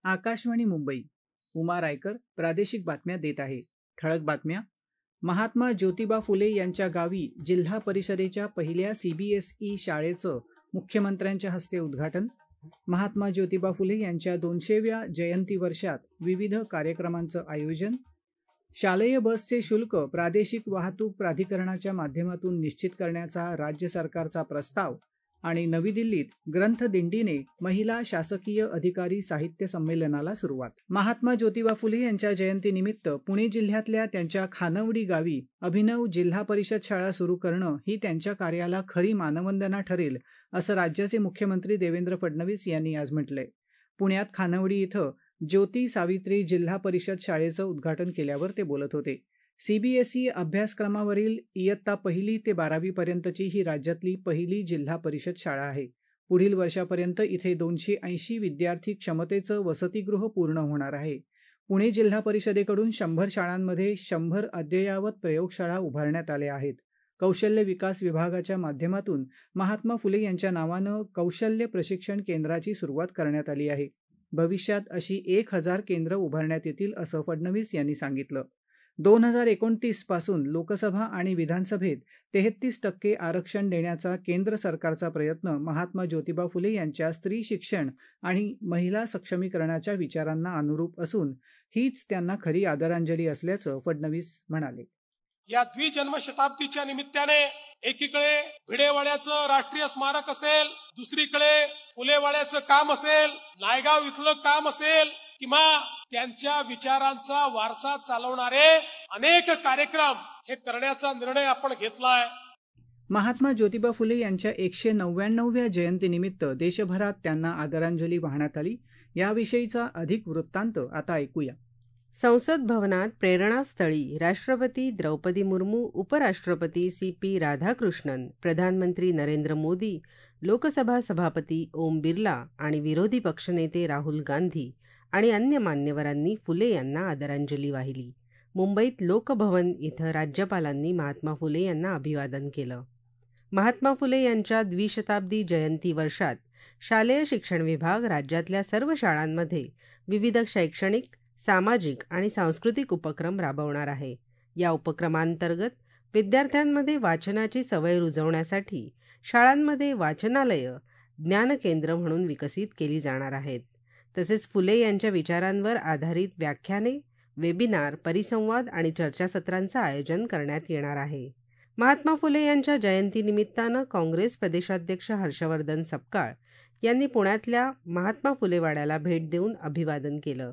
आकाशवाणी मुंबई. उमा रायकर प्रादेशिक बातम्या देत आहे. ठळक बातम्या. महात्मा ज्योतिबा फुले यांच्या गावी जिल्हा परिषदेच्या पहिल्या CBSE शाळेचं मुख्यमंत्र्यांच्या हस्ते उद्घाटन. महात्मा ज्योतिबा फुले यांच्या 200व्या जयंती वर्षात विविध कार्यक्रमांचं आयोजन. शालेय बसचे शुल्क प्रादेशिक वाहतूक प्राधिकरणाच्या माध्यमातून निश्चित करण्याचा राज्य सरकारचा प्रस्ताव. आणि नवी दिल्लीत ग्रंथदिंडीने महिला शासकीय अधिकारी साहित्य संमेलनाला सुरुवात. महात्मा ज्योतिबा फुले यांच्या जयंतीनिमित्त पुणे जिल्ह्यातल्या त्यांच्या खानवडी गावी अभिनव जिल्हा परिषद शाळा सुरू करणं ही त्यांच्या कार्याला खरी मानवंदना ठरेल, असं राज्याचे मुख्यमंत्री देवेंद्र फडणवीस यांनी आज म्हटलंय. पुण्यात खानवडी इथं ज्योती सावित्री जिल्हा परिषद शाळेचं उद्घाटन केल्यावर ते बोलत होते. CBSE अभ्यासक्रमावरील इयत्ता 1ली ते 12वी पर्यंतची ही राज्यातली पहिली जिल्हा परिषद शाळा आहे. पुढील वर्षापर्यंत इथे 280 विद्यार्थी क्षमतेचं वसतिगृह पूर्ण होणार आहे. पुणे जिल्हा परिषदेकडून 100 शाळांमध्ये 100 अद्ययावत प्रयोगशाळा उभारण्यात आल्या आहेत. कौशल्य विकास विभागाच्या माध्यमातून महात्मा फुले यांच्या नावानं कौशल्य प्रशिक्षण केंद्राची सुरुवात करण्यात आली आहे. भविष्यात अशी 1000 केंद्र उभारण्यात येतील, असं फडणवीस यांनी सांगितलं. 2029 पासून लोकसभा आणि विधानसभेत 33% आरक्षण देण्याचा केंद्र सरकारचा प्रयत्न महात्मा ज्योतिबा फुले यांच्या स्त्री शिक्षण आणि महिला सक्षमीकरणाच्या विचारांना अनुरूप असून हीच त्यांना खरी आदरांजली असल्याचं फडणवीस म्हणाले. या द्विजन्म शताब्दीच्या निमित्ताने एकीकडे भिडेवाड्याचं राष्ट्रीय स्मारक असेल, दुसरीकडे फुलेवाड्याचं काम असेल, नायगाव इथलं काम असेल किंवा त्यांच्या विचारांचा वारसा चालवणारे अनेक कार्यक्रम हे करण्याचा निर्णय आपण घेतलाय. महात्मा ज्योतिबा फुले यांच्या 199व्या जयंतीनिमित्त देशभरात त्यांना आदरांजली वाहण्यात आली. याविषयीचा अधिक वृत्तांत आता ऐकूया. संसद भवनात प्रेरणास्थळी राष्ट्रपती द्रौपदी मुर्मू, उपराष्ट्रपती CP राधाकृष्णन, प्रधानमंत्री नरेंद्र मोदी, लोकसभा सभापती ओम बिर्ला आणि विरोधी पक्षनेते राहुल गांधी आणि अन्य मान्यवरांनी फुले यांना आदरांजली वाहिली. मुंबईत लोकभवन इथं राज्यपालांनी महात्मा फुले यांना अभिवादन केलं. महात्मा फुले यांच्या द्विशताब्दी जयंती वर्षात शालेय शिक्षण विभाग राज्यातल्या सर्व शाळांमध्ये विविध शैक्षणिक, सामाजिक आणि सांस्कृतिक उपक्रम राबवणार आहे. या उपक्रमांतर्गत विद्यार्थ्यांमध्ये वाचनाची सवय रुजवण्यासाठी शाळांमध्ये वाचनालयं ज्ञानकेंद्र म्हणून विकसित केली जाणार आहेत. तसेच फुले यांच्या विचारांवर आधारित व्याख्याने, वेबिनार, परिसंवाद आणि चर्चासत्रांचं आयोजन करण्यात येणार आहे. महात्मा फुले यांच्या जयंतीनिमित्तानं काँग्रेस प्रदेशाध्यक्ष हर्षवर्धन सपकाळ यांनी पुण्यातल्या महात्मा फुले वाड्याला भेट देऊन अभिवादन केलं.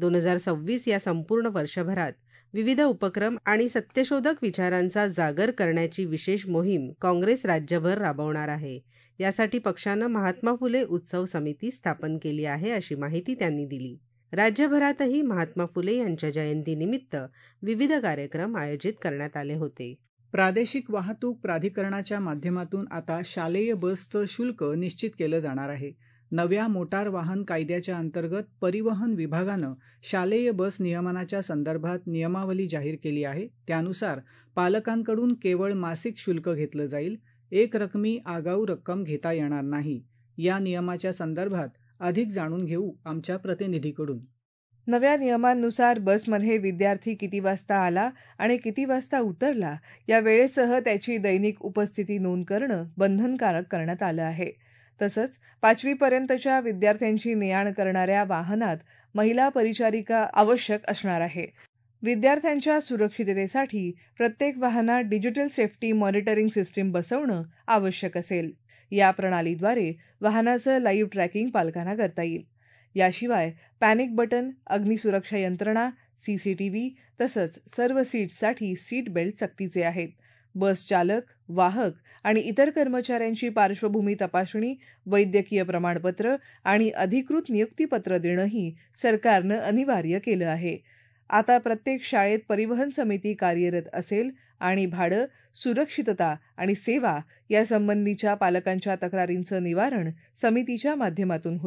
2026 या संपूर्ण वर्षभरात विविध उपक्रम आणि सत्यशोधक विचारांचा जागर करण्याची विशेष मोहीम काँग्रेस राज्यभर राबवणार आहे. यासाठी पक्षानं महात्मा फुले उत्सव समिती स्थापन केली आहे, अशी माहिती त्यांनी दिली. राज्यभरातही महात्मा फुले यांच्या जयंतीनिमित्त विविध कार्यक्रम आयोजित करण्यात आले होते. प्रादेशिक वाहतूक प्राधिकरणाच्या माध्यमातून आता शालेय बसचं शुल्क निश्चित केलं जाणार आहे. नव्या मोटार वाहन कायद्याच्या अंतर्गत परिवहन विभागानं शालेय बस नियमनाच्या संदर्भात नियमावली जाहीर केली आहे. त्यानुसार पालकांकडून केवळ मासिक शुल्क घेतलं जाईल. एक रकमी आगाऊ रक्कम घेता येणार नाही. या नियमाच्या संदर्भात अधिक जाणून घेऊ आमच्या प्रतिनिधीकडून. नव्या नियमांनुसार बसमध्ये विद्यार्थी किती वाजता आला आणि किती वाजता उतरला या वेळेसह त्याची दैनिक उपस्थिती नोंद करणं बंधनकारक करण्यात आलं आहे. तसंच 5वी पर्यंतच्या विद्यार्थ्यांची ने-आण करणाऱ्या वाहनात महिला परिचारिका आवश्यक असणार आहे. विद्यार्थ्यांच्या सुरक्षिततेसाठी प्रत्येक वाहनात डिजिटल सेफ्टी मॉनिटरिंग सिस्टीम बसवणं आवश्यक असेल. या प्रणालीद्वारे वाहनाचं लाईव्ह ट्रॅकिंग पालकांना करता येईल. याशिवाय पॅनिक बटन, अग्निसुरक्षा यंत्रणा, CCTV तसंच सर्व सीट्ससाठी सीट बेल्ट सक्तीचे आहेत. बस चालक, वाहक आणि इतर कर्मचाऱ्यांची पार्श्वभूमी तपासणी, वैद्यकीय प्रमाणपत्र आणि अधिकृत नियुक्तीपत्र देणंही सरकारनं अनिवार्य केलं आहे. आता प्रत्येक शाळेत परिवहन समिती कार्यरत असेल आणि भाडं, सुरक्षितता आणि सेवा यासंबंधीच्या पालकांच्या तक्रारींचं निवारण समितीच्या माध्यमातून होईल.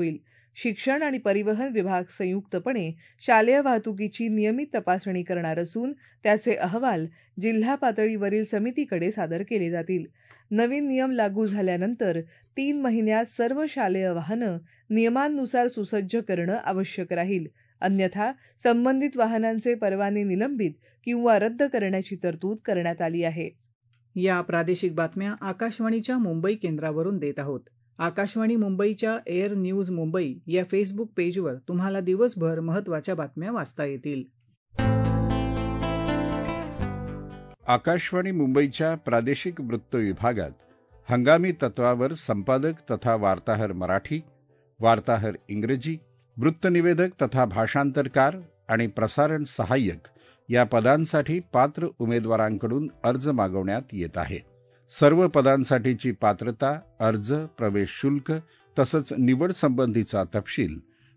शिक्षण आणि परिवहन विभाग संयुक्तपणे शालेय वाहतुकीची नियमित तपासणी करणार असून त्याचे अहवाल जिल्हा पातळीवरील समितीकडे सादर केले जातील. नवीन नियम लागू झाल्यानंतर 3 महिन्यात सर्व शालेय वाहनं नियमांनुसार सुसज्ज करणं आवश्यक राहील. अन्यथा संबंधित वाहनांचे परवाने निलंबित किंवा रद्द करण्याची तरतूद करण्यात आली आहे. या प्रादेशिक बातम्या आकाशवाणीच्या मुंबई केंद्रावरून देत आहोत. आकाशवाणी मुंबईच्या एअर न्यूज मुंबई या फेसबुक पेजवर तुम्हाला दिवसभर महत्त्वाच्या बातम्या वाचता येतील. आकाशवाणी मुंबईच्या प्रादेशिक वृत्त विभागात हंगामी तत्वावर संपादक तथा वार्ताहर मराठी, वार्ताहर इंग्रजी, वृत्तनिवेदक तथा भाषांतरकार आणि प्रसारण सहाय्यक या पदांसाठी पात्र उमेदवारांकडून अर्ज मागवण्यात येत आहे. सर्व पदांसाठीची पात्रता, अर्ज, प्रवेश शुल्क तसंच निवड संबंधीचा तपशील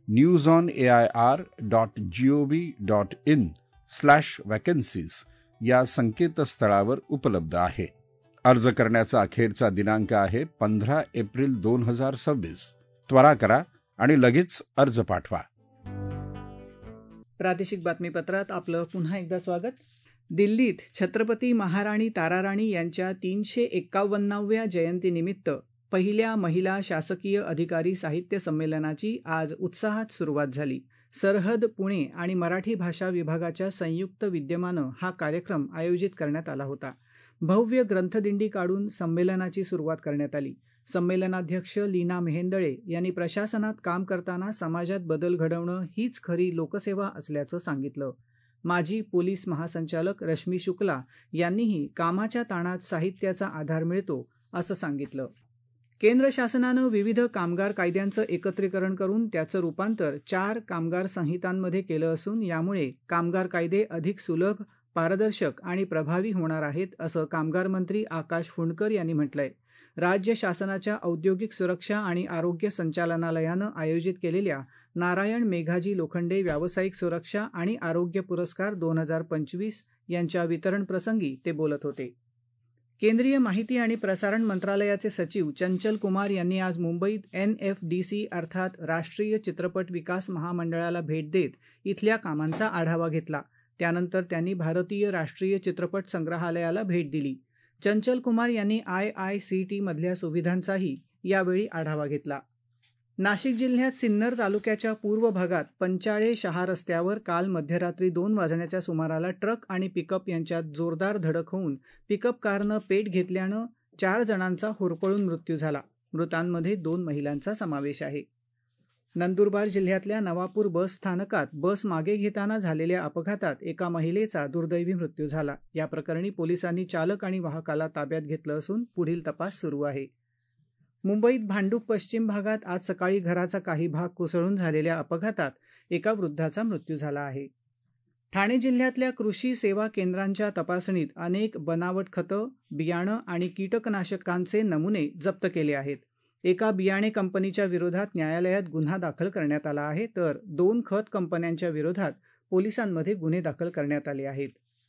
newsonair.gov.in/vacancies या संकेतस्थळावर उपलब्ध आहे. अर्ज करण्याचा अखेरचा दिनांक आहे 15 एप्रिल 2026. त्वरा करा आणि लगेच अर्ज पाठवा. प्रादेशिक बातमीपत्रात आपलं पुन्हा एकदा स्वागत. दिल्लीत छत्रपती महाराणी ताराराणी यांच्या 351व्या जयंतीनिमित्त पहिल्या महिला शासकीय अधिकारी साहित्य संमेलनाची आज उत्साहात सुरुवात झाली. सरहद पुणे आणि मराठी भाषा विभागाच्या संयुक्त विद्यमानं हा कार्यक्रम आयोजित करण्यात आला होता. भव्य ग्रंथदिंडी काढून संमेलनाची सुरुवात करण्यात आली. संमेलनाध्यक्ष लीना मेहेंदळे यांनी प्रशासनात काम करताना समाजात बदल घडवणं हीच खरी लोकसेवा असल्याचं सांगितलं. माजी पोलीस महासंचालक रश्मी शुक्ला यांनीही कामाच्या ताणात साहित्याचा आधार मिळतो असं सांगितलं. केंद्र शासनानं विविध कामगार कायद्यांचं एकत्रीकरण करून त्याचं रूपांतर 4 कामगार संहितांमध्ये केलं असून यामुळे कामगार कायदे अधिक सुलभ, पारदर्शक आणि प्रभावी होणार आहेत असं कामगार मंत्री आकाश फुंडकर यांनी म्हटलंय. राज्य शासनाच्या औद्योगिक सुरक्षा आणि आरोग्य संचालनालयानं आयोजित केलेल्या नारायण मेघाजी लोखंडे व्यावसायिक सुरक्षा आणि आरोग्य पुरस्कार 2025 यांच्या वितरण प्रसंगी ते बोलत होते. केंद्रीय माहिती आणि प्रसारण मंत्रालयाचे सचिव चंचल कुमार यांनी आज मुंबईत NFDC अर्थात राष्ट्रीय चित्रपट विकास महामंडळाला भेट देत इथल्या कामांचा आढावा घेतला. त्यानंतर त्यांनी भारतीय राष्ट्रीय चित्रपट संग्रहालयाला भेट दिली. चंचल कुमार यांनी IICT मधल्या सुविधांचाही यावेळी आढावा घेतला. नाशिक जिल्ह्यात सिन्नर तालुक्याच्या पूर्व भागात पंचाळे शहा रस्त्यावर काल मध्यरात्री 2 वाजण्याच्या सुमाराला ट्रक आणि पिकअप यांच्यात जोरदार धडक होऊन पिकअप कारनं पेट घेतल्यानं 4 जणांचा होरपळून मृत्यू झाला. मृतांमध्ये 2 महिलांचा समावेश आहे. नंदुरबार जिल्ह्यातल्या नवापूर बस स्थानकात बस मागे घेताना झालेल्या अपघातात एका महिलेचा दुर्दैवी मृत्यू झाला. या प्रकरणी पोलिसांनी चालक आणि वाहकाला ताब्यात घेतलं असून पुढील तपास सुरू आहे. मुंबईत भांडूप पश्चिम भागात आज सकाळी घराचा काही भाग कोसळून झालेल्या अपघातात एका वृद्धाचा मृत्यू झाला आहे. ठाणे जिल्ह्यातल्या कृषी सेवा केंद्रांच्या तपासणीत अनेक बनावट खतं, बियाणं आणि कीटकनाशकांचे नमुने जप्त केले आहेत. एका बियाणे कंपनीच्या विरोधात न्यायालयात गुन्हा दाखल करण्यात आला आहे, तर 2 खत कंपन्यांच्या विरोधात पोलिसांमध्ये गुन्हे दाखल करण्यात आले आहेत.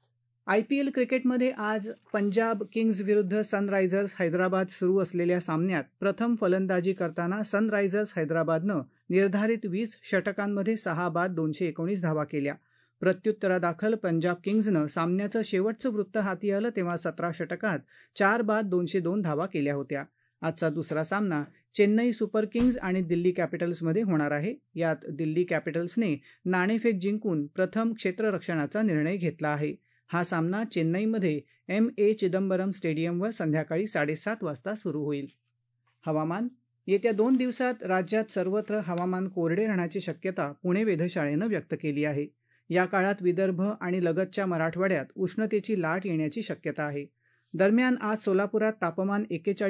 IPL क्रिकेटमध्ये आज पंजाब किंग्ज विरुद्ध सनरायझर्स हैदराबाद सुरू असलेल्या सामन्यात प्रथम फलंदाजी करताना सनरायझर्स हैदराबादनं निर्धारित 20 षटकांमध्ये 6 बाद 219 धावा केल्या. प्रत्युत्तरादाखल पंजाब किंग्जनं सामन्याचं शेवटचं वृत्त हाती आलं तेव्हा 17 षटकात 4 बाद 202 धावा केल्या होत्या. आजचा दुसरा सामना चेन्नई सुपर किंग्ज आणि दिल्ली कॅपिटल्समध्ये होणार आहे. यात दिल्ली कॅपिटल्सने नाणेफेक जिंकून प्रथम क्षेत्ररक्षणाचा निर्णय घेतला आहे. हा सामना चेन्नईमध्ये MA चिदंबरम स्टेडियमवर संध्याकाळी 7:30 वाजता सुरू होईल. हवामान. येत्या 2 दिवसात राज्यात सर्वत्र हवामान कोरडे राहण्याची शक्यता पुणे वेधशाळेनं व्यक्त केली आहे. या काळात विदर्भ आणि लगतच्या मराठवाड्यात उष्णतेची लाट येण्याची शक्यता आहे. दरम्यान आज सोलापुरात तापमान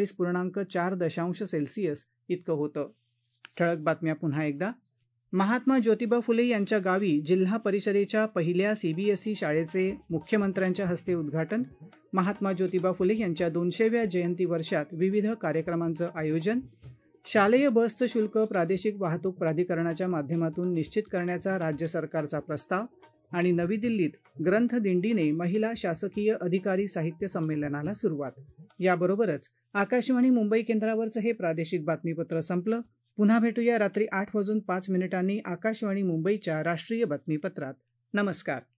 41.4°C इतकं होतं. ठळक बातम्या पुन्हा एकदा. महात्मा ज्योतिबा फुले यांच्या गावी जिल्हा परिषदेच्या पहिल्या CBSE शाळेचे मुख्यमंत्र्यांच्या हस्ते उद्घाटन. महात्मा ज्योतिबा फुले यांच्या 200व्या जयंती वर्षात विविध कार्यक्रमांचं आयोजन. शालेय बसचं शुल्क प्रादेशिक वाहतूक प्राधिकरणाच्या माध्यमातून निश्चित करण्याचा राज्य सरकारचा प्रस्ताव. आणि नवी दिल्लीत ग्रंथदिंडीने महिला शासकीय अधिकारी साहित्य संमेलनाला सुरुवात. याबरोबरच आकाशवाणी मुंबई केंद्रावरचं हे प्रादेशिक बातमीपत्र संपलं. पुन्हा भेटूया रात्री 8:05 आकाशवाणी मुंबईच्या राष्ट्रीय बातमीपत्रात. नमस्कार.